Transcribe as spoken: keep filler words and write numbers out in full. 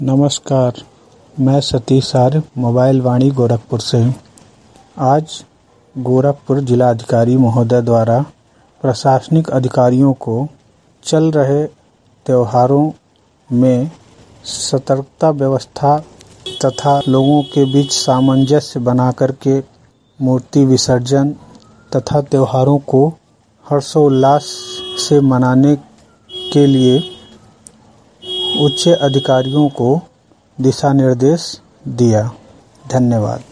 नमस्कार, मैं सतीश आर्य मोबाइल वाणी गोरखपुर से। आज गोरखपुर जिलाधिकारी महोदय द्वारा प्रशासनिक अधिकारियों को चल रहे त्योहारों में सतर्कता व्यवस्था तथा लोगों के बीच सामंजस्य बनाकर के मूर्ति विसर्जन तथा त्योहारों को हर्षोल्लास से मनाने के लिए उच्च अधिकारियों को दिशा निर्देश दिया। धन्यवाद।